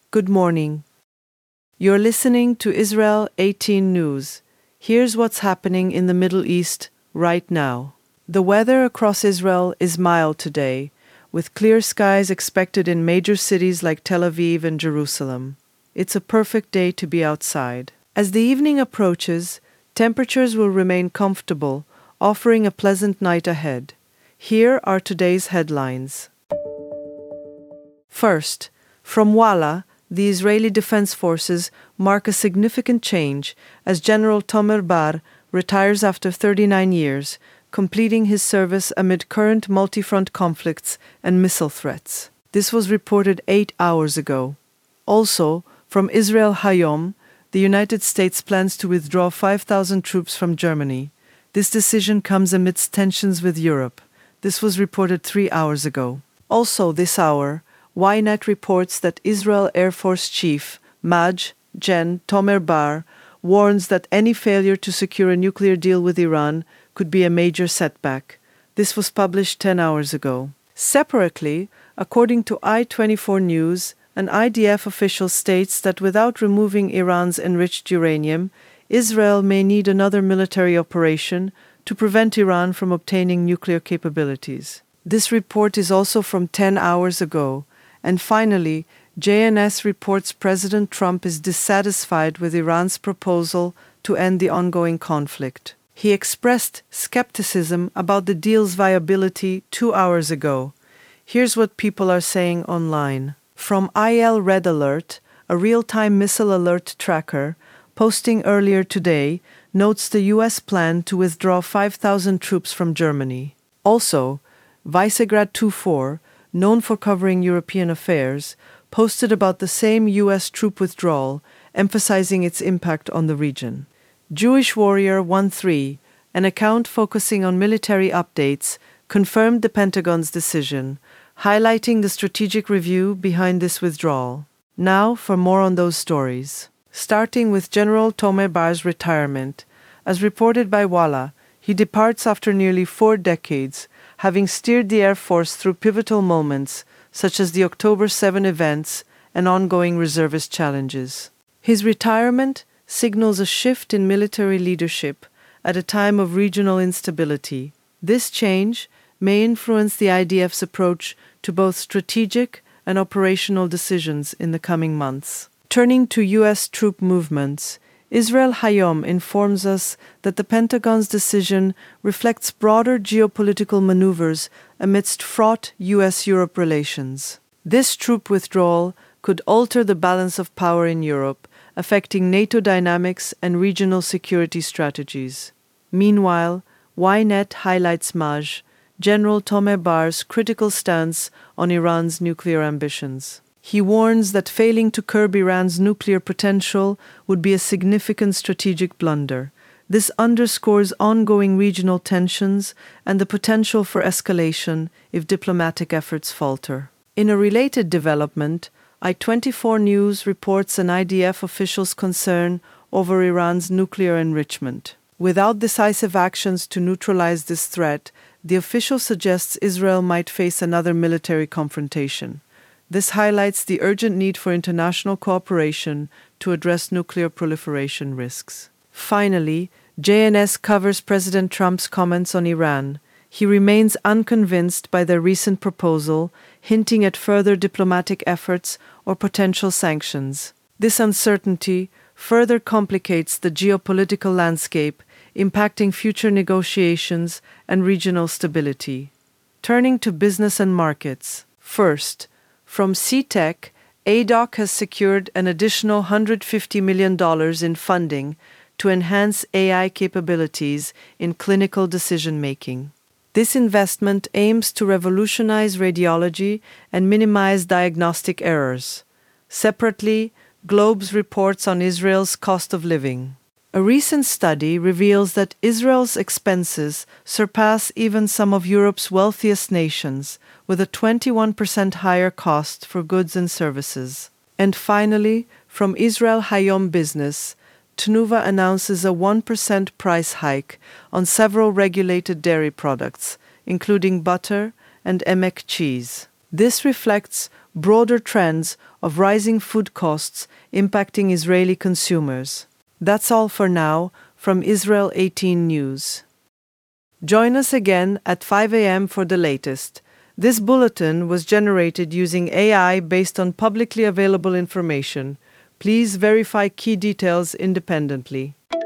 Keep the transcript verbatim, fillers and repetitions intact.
Good morning. You're listening to Israel eighteen News. Here's what's happening in the Middle East right now. The weather across Israel is mild today, with clear skies expected in major cities like Tel Aviv and Jerusalem. It's a perfect day to be outside. As the evening approaches, temperatures will remain comfortable, offering a pleasant night ahead. Here are today's headlines. First, from Walla, the Israeli Defense Forces mark a significant change as General Tomer Bar retires after thirty-nine years, completing his service amid current multi-front conflicts and missile threats. This was reported eight hours ago. Also, from Israel Hayom, the United States plans to withdraw five thousand troops from Germany. This decision comes amidst tensions with Europe. This was reported three hours ago. Also this hour, Ynet reports that Israel Air Force Chief Maj. Gen. Tomer Bar warns that any failure to secure a nuclear deal with Iran could be a major setback. This was published ten hours ago. Separately, according to I twenty-four News, an I D F official states that without removing Iran's enriched uranium, Israel may need another military operation to prevent Iran from obtaining nuclear capabilities. This report is also from ten hours ago. And finally, J N S reports President Trump is dissatisfied with Iran's proposal to end the ongoing conflict. He expressed skepticism about the deal's viability two hours ago. Here's what people are saying online. From I L Red Alert, a real-time missile alert tracker, posting earlier today, notes the U S plan to withdraw five thousand troops from Germany. Also, Visegrad twenty-four, known for covering European affairs, posted about the same U S troop withdrawal, emphasizing its impact on the region. Jewish Warrior thirteen, an account focusing on military updates, confirmed the Pentagon's decision, highlighting the strategic review behind this withdrawal. Now for more on those stories. Starting with General Tomer Bar's retirement. As reported by Walla, he departs after nearly four decades, having steered the Air Force through pivotal moments such as the October seventh events and ongoing reservist challenges. His retirement signals a shift in military leadership at a time of regional instability. This change may influence the I D F's approach to both strategic and operational decisions in the coming months. Turning to U S troop movements, Israel Hayom informs us that the Pentagon's decision reflects broader geopolitical maneuvers amidst fraught U S Europe relations. This troop withdrawal could alter the balance of power in Europe, affecting NATO dynamics and regional security strategies. Meanwhile, Ynet highlights Maj. General Tomer Bar's critical stance on Iran's nuclear ambitions. He warns that failing to curb Iran's nuclear potential would be a significant strategic blunder. This underscores ongoing regional tensions and the potential for escalation if diplomatic efforts falter. In a related development, I twenty-four News reports an I D F official's concern over Iran's nuclear enrichment. Without decisive actions to neutralize this threat, the official suggests Israel might face another military confrontation. This highlights the urgent need for international cooperation to address nuclear proliferation risks. Finally, J N S covers President Trump's comments on Iran. He remains unconvinced by their recent proposal, hinting at further diplomatic efforts or potential sanctions. This uncertainty further complicates the geopolitical landscape, impacting future negotiations and regional stability. Turning to business and markets. First, from C TEC, A D O C has secured an additional one hundred fifty million dollars in funding to enhance A I capabilities in clinical decision-making. This investment aims to revolutionize radiology and minimize diagnostic errors. Separately, Globes reports on Israel's cost of living. A recent study reveals that Israel's expenses surpass even some of Europe's wealthiest nations, with a twenty-one percent higher cost for goods and services. And finally, from Israel Hayom Business, Tnuva announces a one percent price hike on several regulated dairy products, including butter and Emek cheese. This reflects broader trends of rising food costs impacting Israeli consumers. That's all for now from Israel eighteen News. Join us again at five a.m. for the latest. This bulletin was generated using A I based on publicly available information. Please verify key details independently.